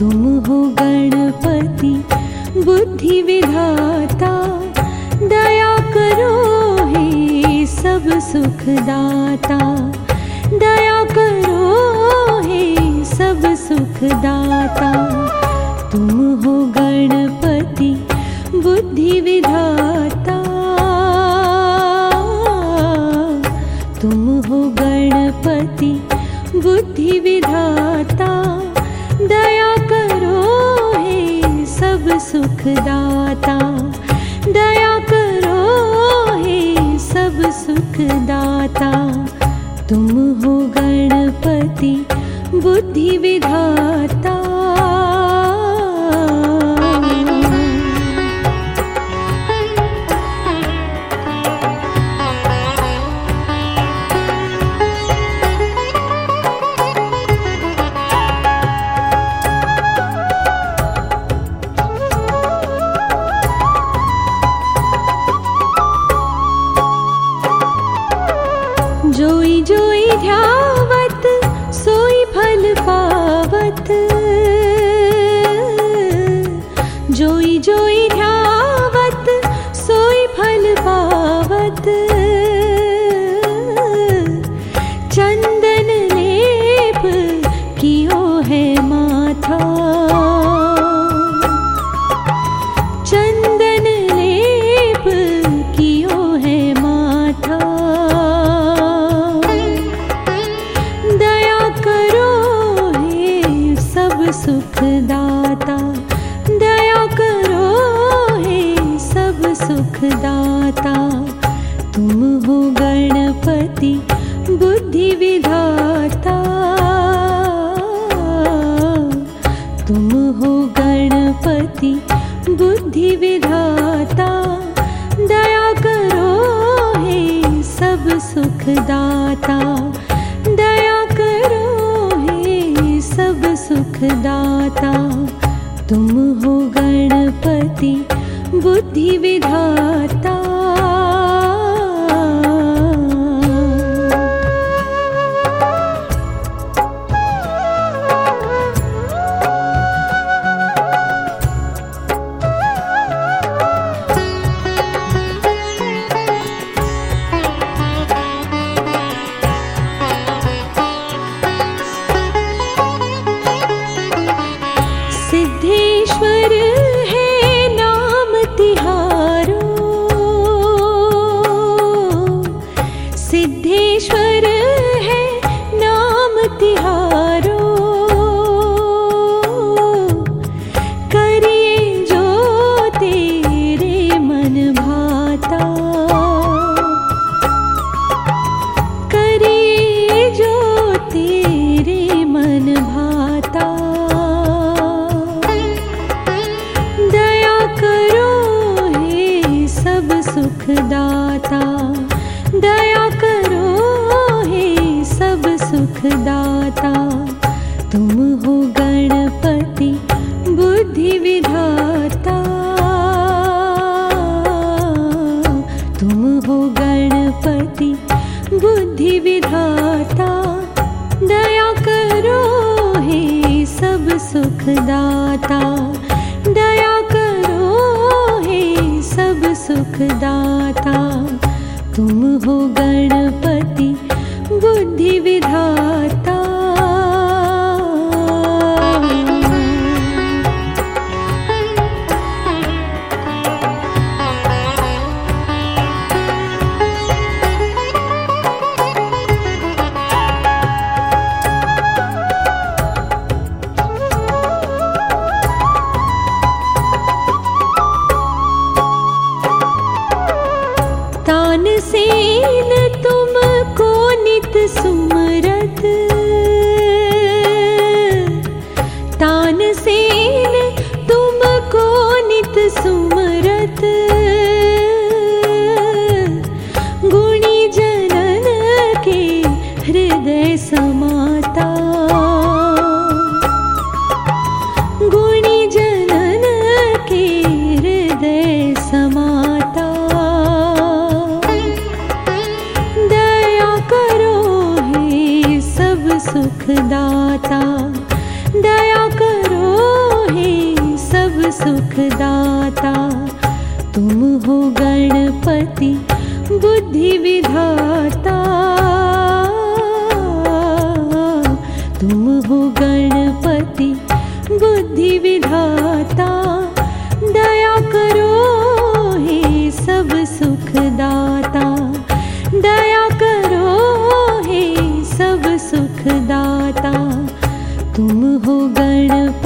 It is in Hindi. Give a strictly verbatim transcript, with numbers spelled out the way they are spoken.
तुम हो गणपति बुद्धि विधाता, दया करो हे सब सुख दाता, दया करो हे सब सुख दाता। तुम हो गणपति बुद्धि विधाता, तुम हो गणपति बुद्धि विधाता, दया करो हे सब सुख दाता, दया करो हे सब सुख दाता। तुम हो गणपति बुद्धि विधाता। जोई जोई ध्यावत सोई फल पावत, जोई जोई ध्यावत सोई फल पावत। चंदन लेप कियो है माथा, चंदन लेप कियो है माथा। सुख दाता, दया करो हे सब सुख दाता। तुम हो गणपति बुद्धि विधाता, तुम हो गणपति बुद्धि विधाता, दया करो हे सब सुख दाता, दया करो सब सुख दाता। तुम हो गणपति बुद्धि विधाता। सिद्धेश्वर है नाम तिहारो, सिद्धेश्वर है नाम तिहारो। करिए जो तेरे मन भाता, करिए जो तेरे मन भाता। सुख दाता, दया करो हे सब सुख दाता। तुम हो गणपति बुद्धि विधाता, तुम हो गणपति बुद्धि विधाता, दया करो हे सब सुख दाता, दया करो हे सब सुख दाता। तुम हो गणपति बुद्धि विधाता। तानसेन तुमको नित सुमरत, तानसेन तुमको नित सुमरत। गुणी जनन के हृदय समाता, गुणी जनन के हृदय समाता। सुख दाता, दया करो सुखदाता। तुम हो गणपति बुद्धि विधाता, तुम हो गणपति बुद्धि विधाता। दया करो हे सब सुखदाता, दया करो हे सब सुखदाता। तुम हो गणपति